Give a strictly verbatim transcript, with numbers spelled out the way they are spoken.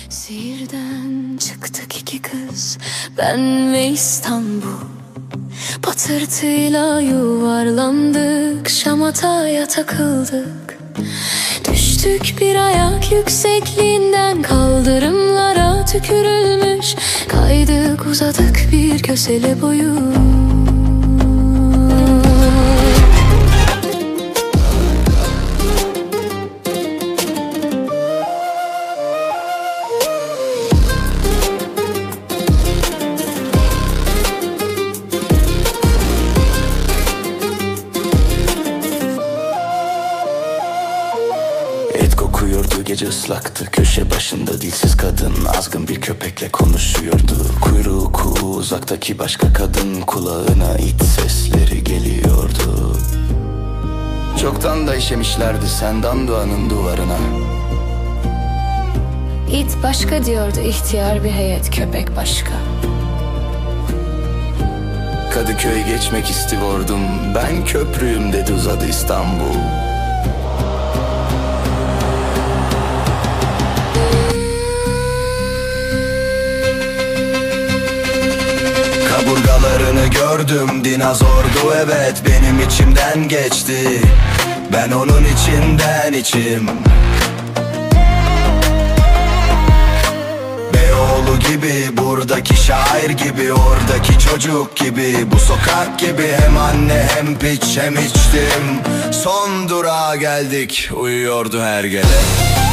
Sihirden çıktık iki kız, ben ve İstanbul. Patırtıyla yuvarlandık, şamataya takıldık. Düştük bir ayak yüksekliğinden, kaldırımlara tükürülmüş. Kaydık uzadık bir kösele boyu. Et kokuyordu, gece ıslaktı. Köşe başında dilsiz kadın azgın bir köpekle konuşuyordu. Kuyruğu kuğu, uzaktaki başka kadın kulağına it sesleri geliyordu. Çoktan da işemişlerdi Sendan Doğan'ın duvarına. İt başka diyordu ihtiyar bir heyet, köpek başka. Kadıköy geçmek istiyordum, ben köprüyüm dedi, uzadı İstanbul. Kaburgalarını gördüm, dinozordu evet, benim içimden geçti. Ben onun içinden içim. Beyoğlu gibi, buradaki şair gibi, oradaki çocuk gibi, bu sokak gibi. Hem anne hem piç hem içtim. Son durağa geldik, uyuyordu her gele.